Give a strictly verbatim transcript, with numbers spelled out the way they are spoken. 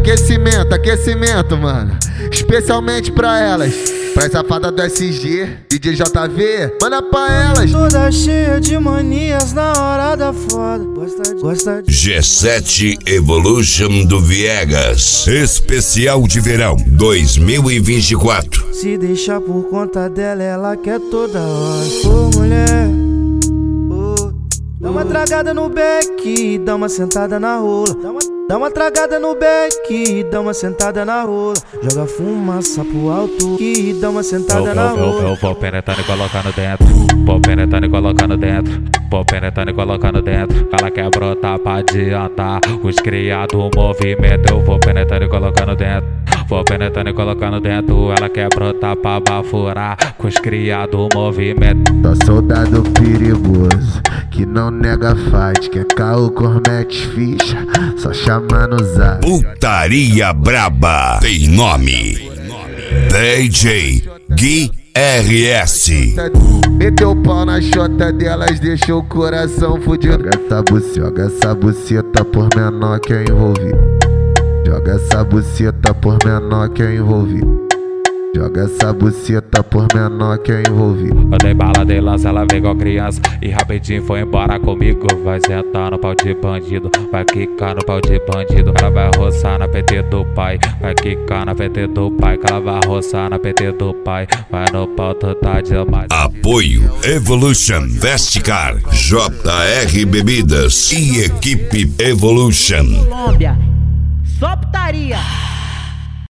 Aquecimento, aquecimento, mano. Especialmente pra elas. Pra safada do S G, D J J V, manda pra elas. Toda cheia de manias na hora da foda. Gosta de, gosta de... G sete Evolution do Viegas. Especial de verão dois mil e vinte e quatro. Se deixar por conta dela, ela quer toda hora. Ô mulher, ô, dá uma tragada no beck, dá uma sentada na rola. Dá uma, dá uma tragada no beck, dá uma sentada na rola. Joga fumaça pro alto e dá uma sentada eu, na eu, rola. Eu, eu vou penetrando e colocando dentro. Vou penetrando e colocando dentro. Vou penetrando e colocando dentro. Ela quer brotar pra adiantar. Os criados movimento. Eu vou penetrando e colocando dentro. Vou penetrando e colocando dentro. Ela quer brotar pra bafurar. Com os criados movimento. Só soldado perigoso que não nega fight. Quer caô, cormete, ficha. Só chama no zap. Putaria braba tem nome. D J Gui R S. Meteu o pau na chota delas, deixou o coração fudido. Joga essa buceta, joga essa buceta por menor que é envolvido. Joga essa buceta por menor que é envolvido. Joga essa buceta por menor que é envolvido. Eu dei bala, dei lança, ela veio igual criança e rapidinho foi embora comigo. Vai sentar no pau de bandido, vai quicar no pau de bandido. Ela vai roçar na P T do pai, vai quicar na P T do pai. Que ela vai roçar na P T do pai, vai no pau, tu tá demais. Apoio Evolution Vesticar, J R Bebidas e equipe Evolution. Colômbia, só putaria.